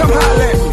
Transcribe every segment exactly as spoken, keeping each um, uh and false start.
come holler at me.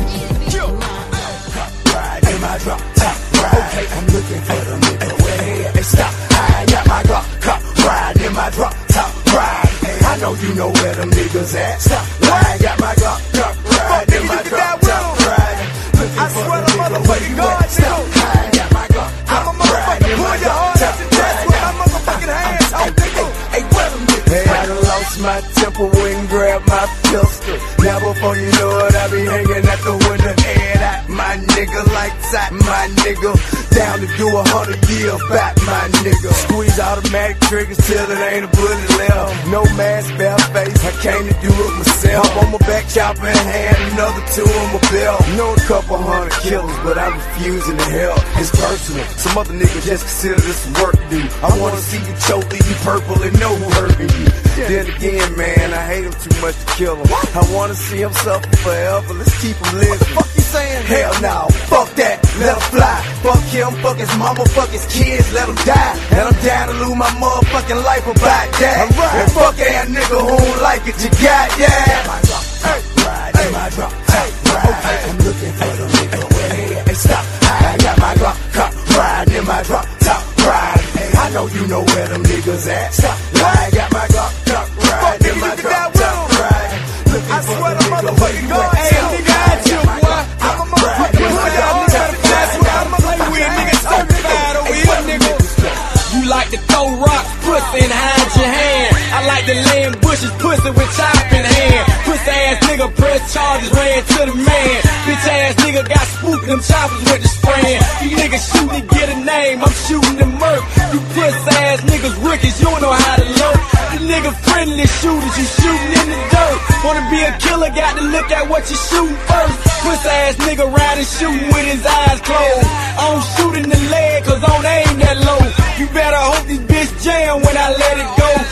Ride in my drop top ride. Okay, I'm looking for the nigga where they at. Hey, stop. I got my Glock cop ride in my drop top ride. Hey, I know you know where them niggas at. Stop. I got my Glock cop ride in my drop top ride. I swear to motherfucking God, nigga. I got my Glock cop ride in my drop top ride. With my motherfucking hands on, nigga. Hey, where them niggas? Hey, I done lost my temper when grab my pistol. Now before you know it, I be hanging at the window. Head at my nigga, lights at my nigga. Down to do a hundred years back, my nigga. Squeeze automatic triggers till it ain't a bullet left. No mask, bare face, I came to do it myself. Hop on my back, chopper in hand, another two on my belt. Know a couple hundred killers, but I'm refusing to help. It's personal, some other niggas just consider this some work to do. I wanna see you choke, leave you purple and know who hurting you. Then again, man, I hate him too much to kill him. I wanna see him suffer forever, let's keep him living. What the fuck you saying? Hell no, fuck that, let him fly. Fuck him, fuck his mama, fuck his kids, let him die. And I'm down to lose my motherfucking life about that. Right. And fuck that nigga who don't like it, you got that. My drop top ride, hey. My drop top ride. Okay. I'm looking for the nigga where they at. Hey, stop, I got my Glock cop ride in my drop top ride. Hey, I know you know where them niggas at. Stop, I got my Glock cop ride in my drop top ride. I swear to motherfucking God, hey, nigga, I chill, boy. I'm a motherfucking nigga. That's what I'm play with, nigga. Certified over here, nigga. You like to throw rocks, pussy, and hide your hand. I like to lay in bushes, pussy with chop in hand. Pussy ass nigga press charges, ran to the man. Bitch ass nigga got spooked, them choppers with the spraying. You niggas shoot to get a name, I'm shooting the murk. You pussy ass niggas rookies, you don't know how to lurk. You nigga friendly shooters, you shooting in the dirt. Wanna be a killer, got to look at what you shooting first. Pussy ass nigga riding, shooting with his eyes closed. I don't shoot in the leg, cause I don't aim that low. You better hope this bitch jam when I let it go.